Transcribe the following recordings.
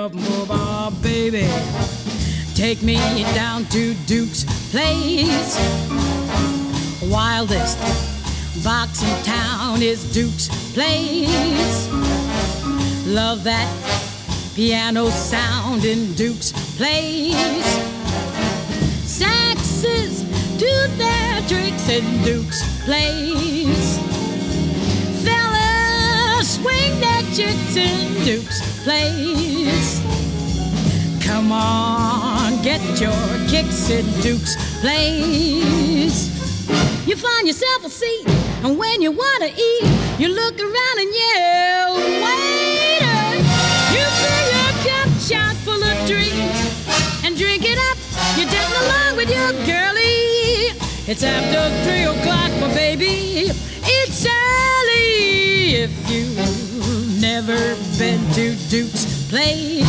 Oh, baby, take me down to Duke's place. Wildest box in town is Duke's place. Love that piano sound in Duke's place. Saxes do their tricks in Duke's place. Fellas swing their chicks in Duke's place. Come on, get your kicks in Duke's place. You find yourself a seat, and when you want to eat, you look around and yell, waiter! You fill your cup shot full of drinks and drink it up. You're dancing along with your girlie. It's after 3 o'clock, my baby. It's early if you've never been to Duke's place.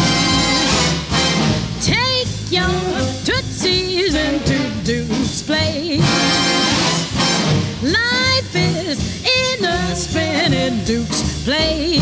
Take your tootsies into Duke's place. Life is in a spin in Duke's place.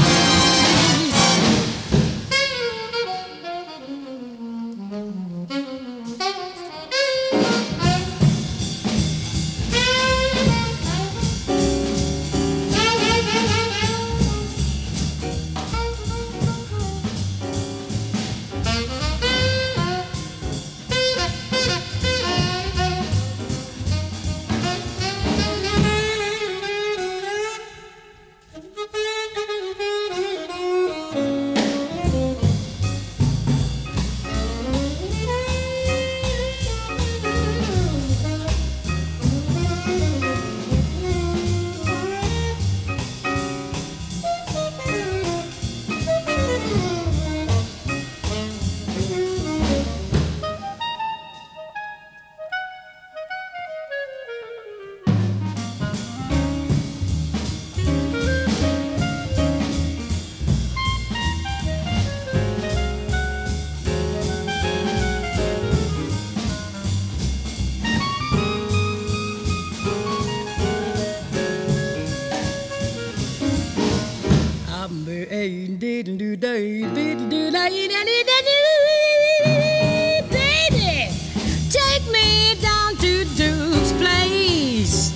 Baby, take me down to Duke's place.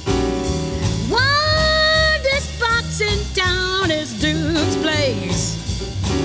Wildest box in town is Duke's place.